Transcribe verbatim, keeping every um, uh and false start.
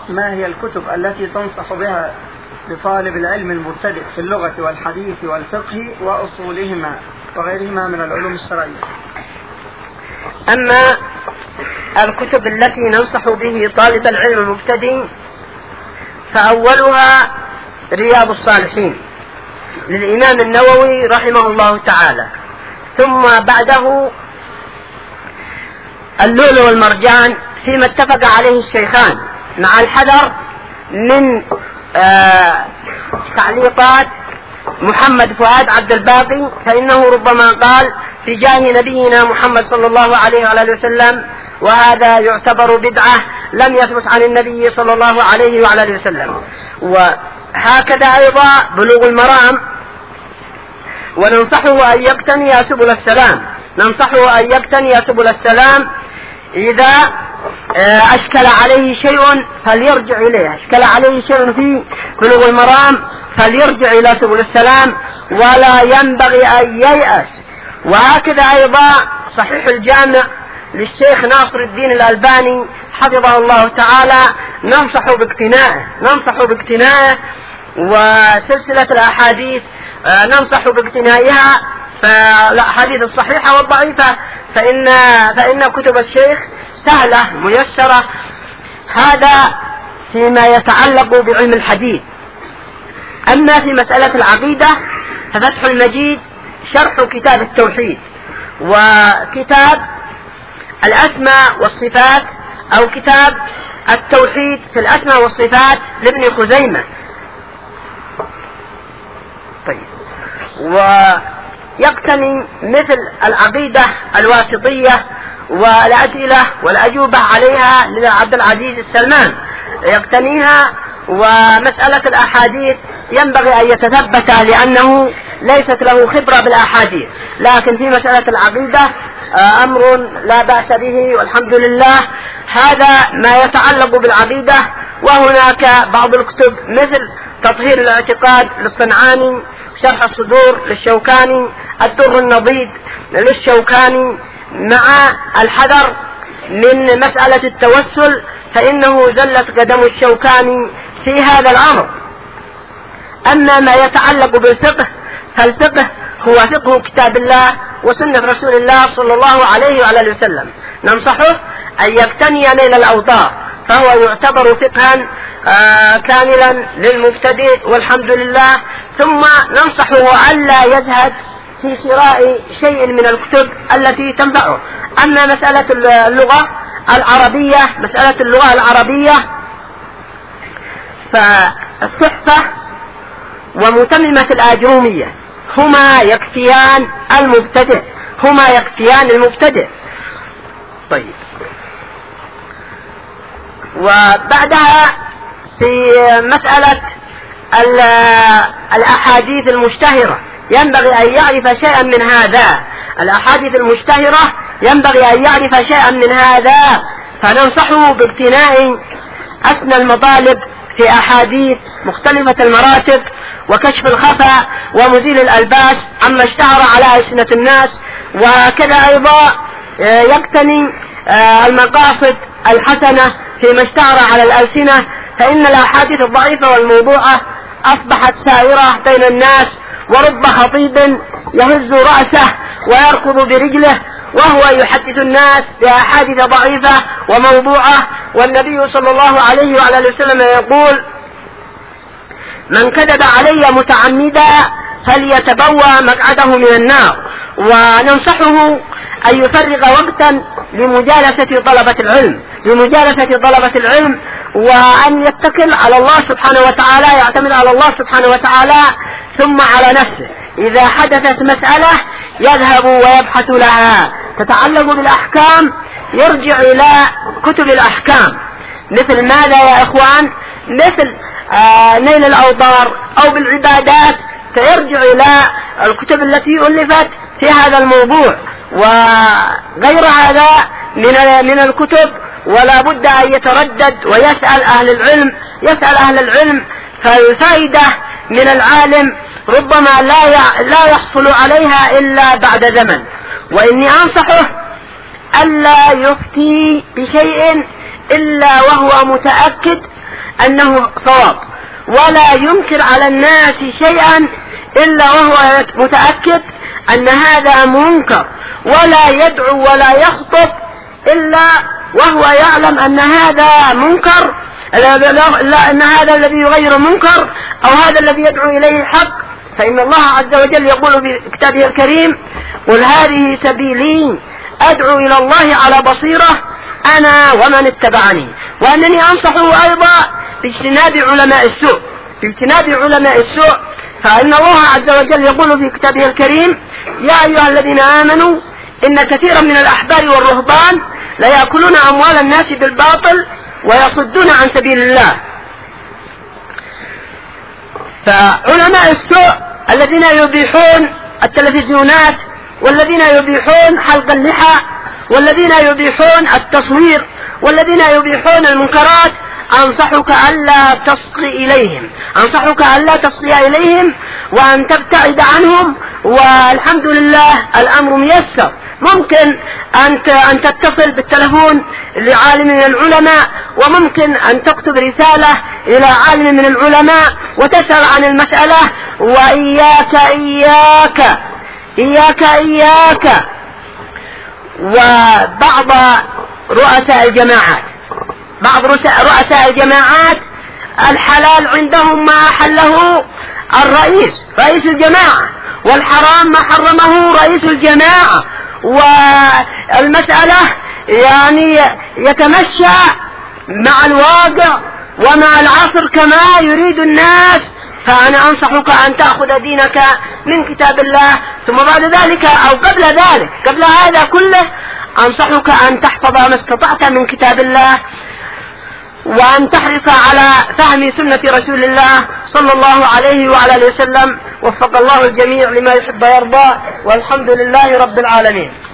ما هي الكتب التي تنصح بها لطالب العلم المبتدئ في اللغة والحديث والفقه وأصولهما وغيرهما من العلوم الشرعية؟ أما الكتب التي ننصح به طالب العلم المبتدئ فأولها رياض الصالحين للإمام النووي رحمه الله تعالى، ثم بعده اللؤلؤ والمرجان فيما اتفق عليه الشيخان، مع الحذر من آه تعليقات محمد فؤاد عبد الباقي، فإنه ربما قال في جاه نبينا محمد صلى الله عليه وعلى وسلم، وهذا يعتبر بدعة لم يثبت عن النبي صلى الله عليه وعلى وسلم. وهكذا أيضا بلوغ المرام، وننصحه أن يقتني سبل السلام، ننصحه أن يقتني سبل السلام إذا أشكل عليه شيء فليرجع إليه، أشكل عليه شيء في بلوغ المرام فليرجع إلى سبل السلام ولا ينبغي أن ييأس. وهكذا أيضا صحيح الجامع للشيخ ناصر الدين الألباني حفظه الله تعالى ننصح باقتنائه، ننصح باقتنائه وسلسلة الأحاديث ننصح باقتنائها، فالأحاديث الصحيحة والضعيفة فإن, فإن كتب الشيخ سهلة ميسرة. هذا فيما يتعلق بعلم الحديث. أما في مسألة العقيدة ففتح المجيد شرح كتاب التوحيد، وكتاب الأسماء والصفات أو كتاب التوحيد في الأسماء والصفات لابن خزيمة. طيب، ويقتني مثل العقيدة الواسطية والأسئلة والأجوبة عليها لعبد العزيز السلمان يقتنيها. ومسألة الأحاديث ينبغي أن يتثبت لأنه ليست له خبرة بالأحاديث، لكن في مسألة العقيدة أمر لا بأس به والحمد لله. هذا ما يتعلق بالعقيدة. وهناك بعض الكتب مثل تطهير الاعتقاد للصنعاني، شرح الصدور للشوكاني، الدر النضيد للشوكاني، مع الحذر من مسألة التوسل فإنه زلت قدم الشوكاني في هذا الأمر. أما ما يتعلق بالفقه فالفقه هو فقه كتاب الله وسنة رسول الله صلى الله عليه وعلى وسلم. ننصحه أن يقتني نيل الأوطار، فهو يعتبر فقها آه كاملا للمبتدئ والحمد لله. ثم ننصحه ألا يزهد في شراء شيء من الكتب التي تنفعه. أما مسألة اللغة العربية مسألة اللغة العربية فالتحفة ومتممة الآجرومية هما يكفيان المبتدئ، هما يكفيان المبتدئ. طيب، وبعدها في مسألة الأحاديث المشتهرة ينبغي أن يعرف شيئا من هذا. الأحاديث المشتهرة ينبغي أن يعرف شيئا من هذا، فننصحه باقتناء أسنى المطالب في أحاديث مختلفة المراتب وكشف الخفا ومزيل الألباس عما اشتهر على ألسنة الناس. وكذا أيضا يقتني المقاصد الحسنة فيما اشتهر على الألسنة، فإن الأحاديث الضعيفة والموضوعة أصبحت سائرة بين الناس، ورب خطيب يهز رأسه ويركض برجله وهو يحدث الناس بأحاديث ضعيفة وموضوعة. والنبي صلى الله عليه وعلى وسلم يقول: من كذب علي متعمدا فليتبوأ مقعده من النار. وننصحه أن يفرغ وقتا لمجالسة طلبة العلم لمجالسة طلبة العلم وأن يتكل على الله سبحانه وتعالى، يعتمد على الله سبحانه وتعالى ثم على نفسه. إذا حدثت مسألة يذهب ويبحث لها تتعلق بالأحكام، يرجع إلى كتب الأحكام مثل ماذا يا إخوان؟ مثل آه نيل الأوطار أو بالعبادات، فيرجع إلى الكتب التي ألفت في هذا الموضوع وغير هذا من من الكتب. ولا بد أن يتردد ويسأل أهل العلم يسأل أهل العلم فالفائدة من العالم ربما لا لا يحصل عليها إلا بعد زمن. وإني أنصحه ألا يفتي بشيء إلا وهو متأكد أنه صواب، ولا ينكر على الناس شيئا إلا وهو متأكد أن هذا منكر، ولا يدعو ولا يخطب إلا وهو يعلم أن هذا منكر، لا أن هذا الذي يغير منكر أو هذا الذي يدعو إليه حق. فإن الله عز وجل يقول في كتابه الكريم: قل هذه سبيلي أدعو إلى الله على بصيرة أنا ومن اتبعني، وأنني أنصحه أيضا باجتناب علماء السوء باجتناب علماء السوء فإن الله عز وجل يقول في كتابه الكريم: يا أيها الذين آمنوا إن كثيرا من الأحبار والرهبان لا يأكلون أموال الناس بالباطل ويصدون عن سبيل الله. فعلماء السوء الذين يبيحون التلفزيونات، والذين يبيحون حلق اللحى، والذين يبيحون التصوير، والذين يبيحون المنكرات، أنصحك ألا تصغي إليهم أنصحك ألا تصغي إليهم وأن تبتعد عنهم. والحمد لله الأمر ميسر، ممكن أن تتصل بالتلفون لعالم من العلماء، وممكن أن تكتب رسالة إلى عالم من العلماء وتسأل عن المسألة. وإياك إياك إياك إياك وبعض رؤساء الجماعات بعض رؤساء الجماعات الحلال عندهم ما أحله الرئيس رئيس الجماعة، والحرام ما حرمه رئيس الجماعة، والمسألة يعني يتمشى مع الواقع ومع العصر كما يريد الناس. فأنا أنصحك أن تأخذ دينك من كتاب الله، ثم بعد ذلك أو قبل ذلك قبل هذا كله أنصحك أن تحفظ ما استطعت من كتاب الله، وأن تحرص على فهم سنة رسول الله صلى الله عليه وعلى اله وسلم. وفق الله الجميع لما يحب ويرضى، والحمد لله رب العالمين.